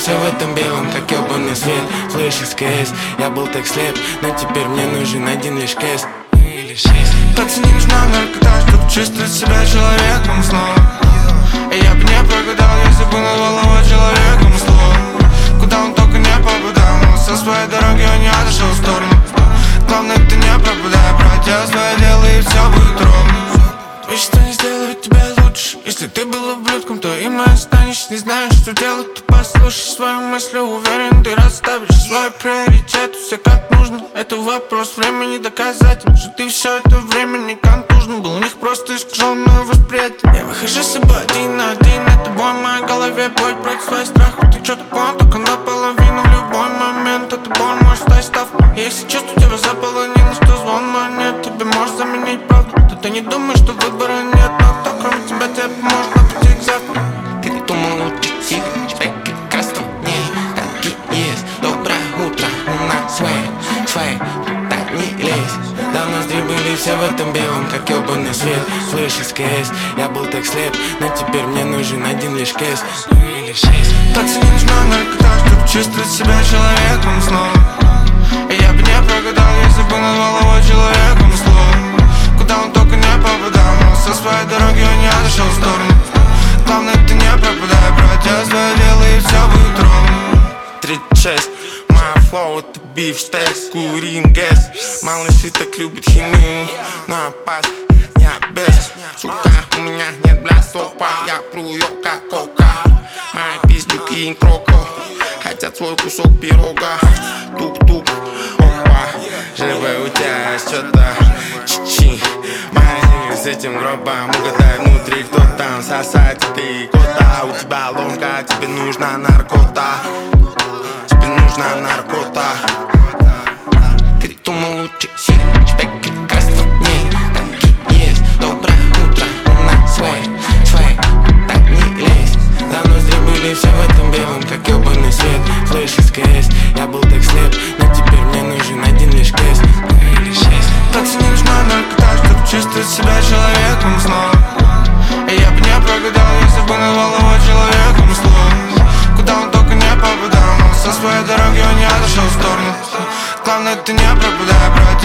все в этом белом, как ёбаный свет. Слышишь, КС, я был так слеп, но теперь мне нужен один лишь кэс. Танцы не нужна наркота, чтобы чувствовать себя человеком снова. И я бы не прогадал, если бы назвал его человеком слово. Куда он только не попадал, но со своей дороги он не отошел в сторону. Главное, ты не пропадай, брат, делай свое дело и все будет ровно. Ничто не сделает тебя лучше. Если ты был ублюдком, то им и останешься. Не знаешь, что делать, то послушай свои мысли. Уверен, ты расставишь свой приоритет. Все как нужно, это вопрос времени. Доказать им, что ты все это время не контужен был. У них просто искаженное восприятие. Я выхожу с собой один на один. Это бой в моей голове, бой против своих страхов. Ты что-то понял, только наполовину. В любой момент это боль может стать ставкой. Если чувство тебя заполонило, что звон монет тебе может заменить правду, то ты не думаешь, что выбора нет. Но кто кроме тебя тебе поможет на пути к завтра. Ты думал лучше сильно, тебя как раз там не так и есть. Доброе утро, на свай, так не лезь. Давно были все в этом белом, как ёбаный свет. Слышишь, КС, я был так слеп, но теперь мне нужен один лишь кэс. Такси не нужна наркота, чтобы чувствовать себя человеком снова. И я бы не прогадал, если бы назвал его человеком слово. Куда он только не попадал, но со своей дороги он не отошел в сторону. Главное, ты не пропадай, брат, делай свое дело и все будет ровно. 36, my flow, это бифштекс, курим гэс. Малыши так любят химию, на пас, я без. Сука, у меня нет блястопа, я прую как кока. Мои пиздюки интроко, хотят свой кусок пирога. Тук-тук, опа, живой у тебя что-то чи-чи. Мои с этим гробом, угадай внутри, кто там сосать, ты кота. У тебя ломка, тебе нужна наркота. Тебе нужна наркота. Ты думал лучше сильно, тебя как раз там не так и есть. Доброе утро, на свай, так не лезь. Давно были все в этом белом, как ёбаный свет. Слышишь, КС, я был так слеп, но теперь мне нужен один лишь кэс. Такси не нужна наркота, чтобы чувствовать себя человеком снова. И я бы не прогадал, если бы назвал его человеком слово. Куда он только не попадал, но со своей дороги он не отошел в сторону. Главное, ты не пропадай, брат.